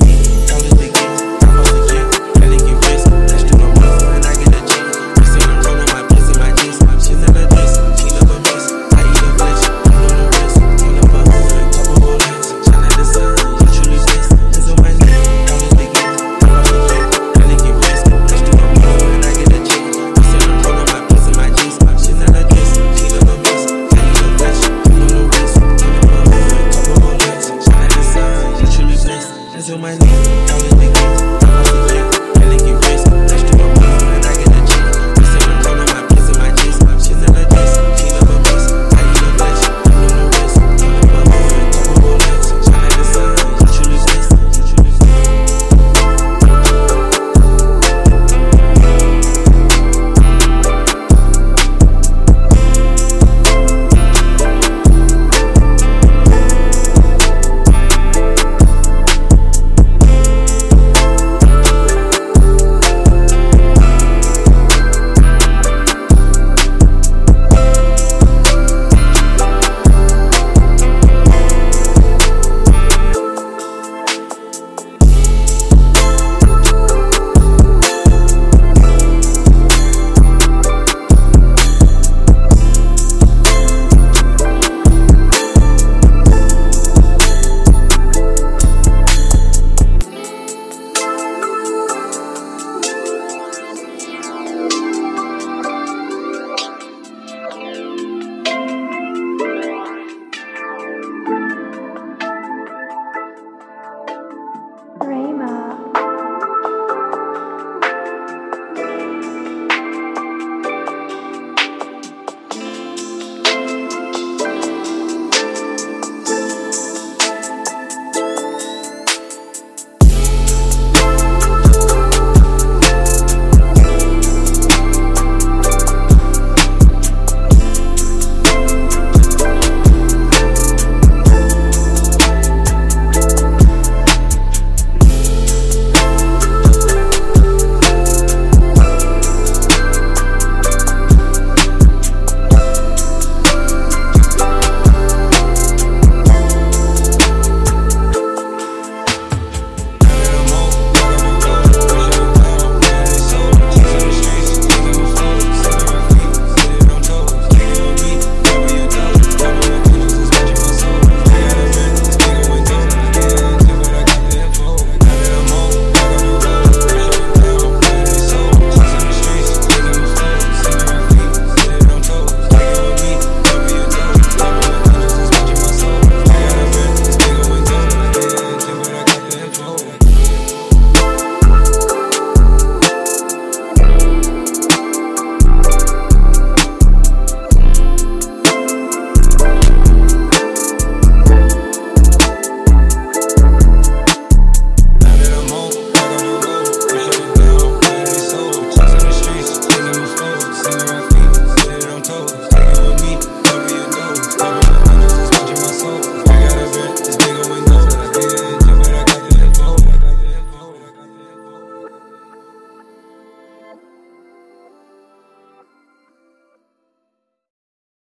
name, dollars begin. I'm off the jet, gotta get rest. Let's do no more when I get a check. I said I'm rolling my piss in my jeans. She never dress, she never miss. I eat a flesh, I know the rest. On the bus, couple more lights. Shine like the sun, you truly blessed. Hands on my knee, dollars begin. I'm off the jet, gotta get rest. Let's do no more when I get a check. I said I'm rolling my piss in my jeans. She never dress, she never miss. I eat a flesh, I know the rest. On the bus, couple more lights. Shine like the sun, you truly blessed. Hands on my knee, dollars begin. I'm off the jet.